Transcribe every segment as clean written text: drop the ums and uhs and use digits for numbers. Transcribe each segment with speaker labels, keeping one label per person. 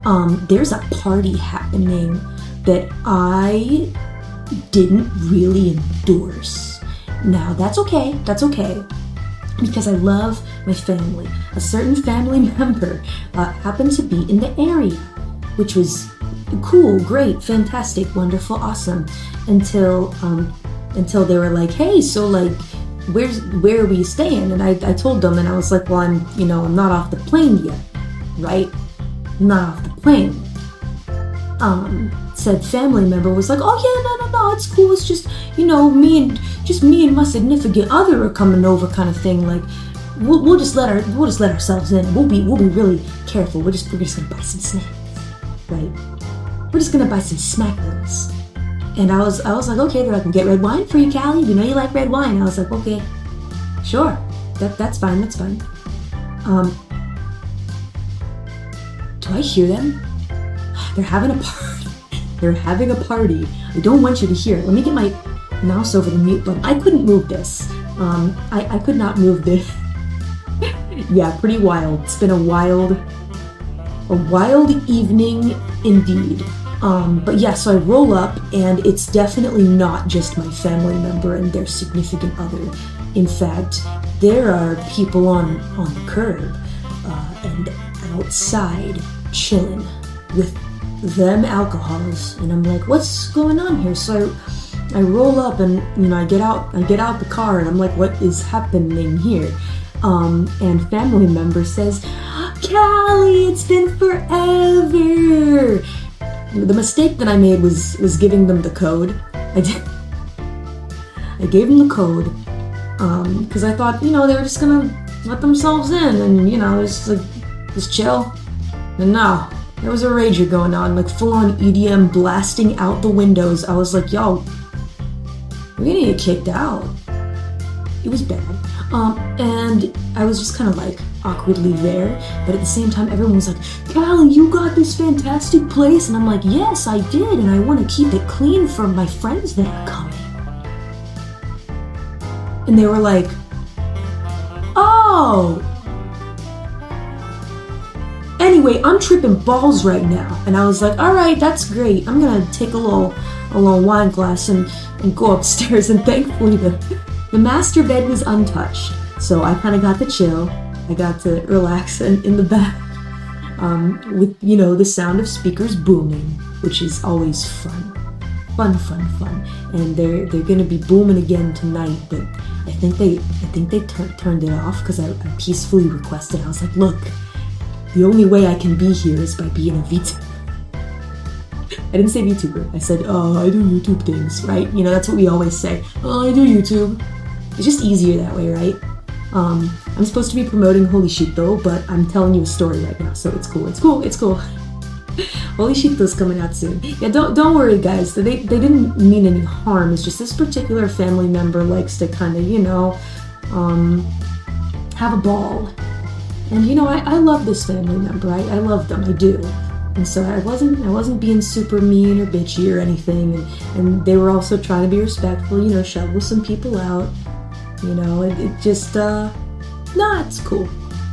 Speaker 1: There's a party happening that I didn't really endorse. Now, that's okay, because I love my family. A certain family member happened to be in the area, which was cool, great, fantastic, wonderful, awesome, until they were like, hey, so like, where are we staying? And I told them, and I was like, well, I'm not off the plane yet, right? I'm not off the plane. Said family member was like, oh yeah, no, it's cool. It's just, me and my significant other are coming over, kind of thing. Like, we'll just let ourselves in. We'll be really careful. We're just gonna buy some snacks, right? We're just gonna buy some smackers. And I was like, okay. They're like, we'll get red wine for you, Callie. You know you like red wine. I was like, okay, sure. That's fine. Do I hear them? They're having a party. They're having a party. I don't want you to hear it. Let me get my mouse over the mute button. I couldn't move this. I could not move this. Yeah, pretty wild. It's been a wild evening indeed. But yeah, so I roll up, and it's definitely not just my family member and their significant other. In fact, there are people on the curb and outside chilling with them alcohols, and I'm like, what's going on here? So I roll up, and I get out the car, and I'm like, what is happening here? And family member says, Callie, it's been forever. The mistake that I made was giving them the code. I gave them the code because I thought, they were just gonna let themselves in and just chill. And no, there was a rager going on, like full-on EDM blasting out the windows. I was like, yo, we're gonna get kicked out. It was bad. And I was just kind of like awkwardly there, but at the same time everyone was like, Callie, you got this fantastic place, and I'm like, yes, I did, and I want to keep it clean for my friends that are coming. And they were like, oh, anyway, I'm tripping balls right now. And I was like, all right, that's great. I'm gonna take a little wine glass and go upstairs. And thankfully the master bed was untouched, so I kind of got to chill. I got to relax in the back with the sound of speakers booming, which is always fun. And they're gonna be booming again tonight, but I think they turned it off because I peacefully requested. I was like, look, the only way I can be here is by being a VTuber. I didn't say VTuber. I said, oh, I do YouTube things, right? That's what we always say. Oh, I do YouTube. It's just easier that way, right? I'm supposed to be promoting Holy Sheep though, but I'm telling you a story right now, so it's cool. Holy Sheep's coming out soon. Yeah, don't worry, guys. They didn't mean any harm. It's just this particular family member likes to kind of, have a ball. And I love this family member. I love them. I do. And so I wasn't being super mean or bitchy or anything. And they were also trying to be respectful. Shovel some people out. It just it's cool.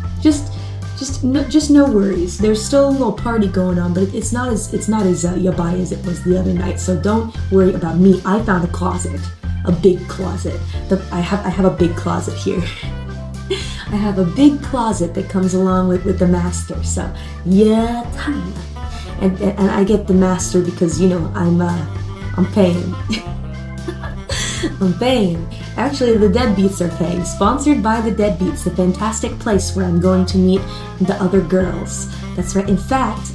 Speaker 1: Just no worries. There's still a little party going on, but it's not as yabai as it was the other night. So don't worry about me. I found a closet, a big closet. I have a big closet here. I have a big closet that comes along with the master. So yeah, and I get the master because I'm paying. I'm paying. Actually, the Deadbeats are paying. Sponsored by the Deadbeats, the fantastic place where I'm going to meet the other girls. That's right. In fact,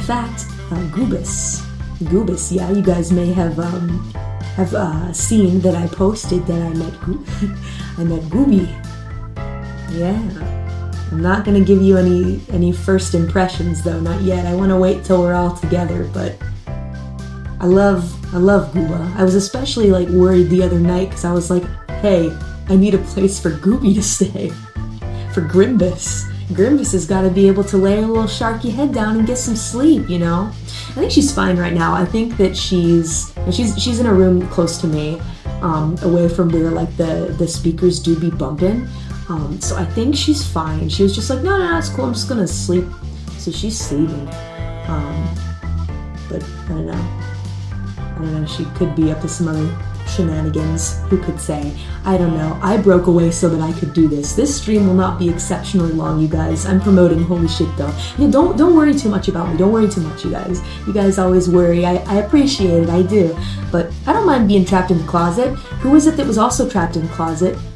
Speaker 1: Goobus. Yeah, you guys may have seen that I posted that I met Gooby. Yeah. I'm not gonna give you any first impressions though, not yet. I want to wait till we're all together, but I love Gooba. I was especially worried the other night because I was like, hey, I need a place for Gooby to stay. For Grimbus. Grimbus has got to be able to lay her little sharky head down and get some sleep, I think she's fine right now. I think that she's in a room close to me, away from where the speakers do be bumping. So I think she's fine. She was just like, no, it's cool. I'm just gonna sleep. So she's sleeping. But I don't know, she could be up to some other shenanigans, who could say? I don't know. I broke away so that I could do this. This stream will not be exceptionally long, you guys. I'm promoting holy shit though. Yeah, don't worry too much about me. Don't worry too much, you guys. You guys always worry. I appreciate it, I do. But I don't mind being trapped in the closet. Who was it that was also trapped in the closet?